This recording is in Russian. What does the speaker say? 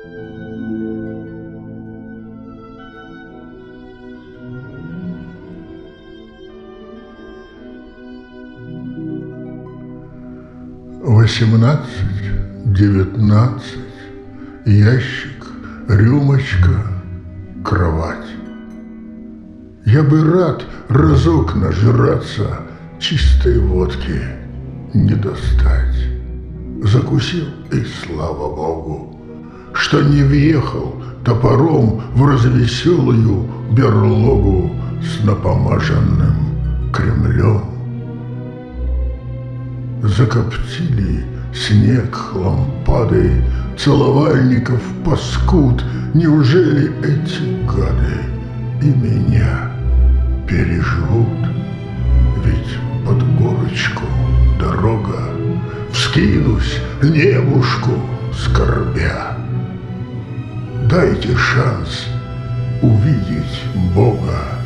«18, 19, ящик, рюмочка, кровать. Я бы рад разок нажраться, чистой водки не достать. Закусил, и слава Богу, что не въехал топором в развеселую берлогу с напомаженным Кремлем. Закоптили снег лампады целовальников паскуд. Неужели эти гады и меня переживут? Ведь под горочку дорога, вскинусь небушку скорбя. Дайте шанс увидеть Бога.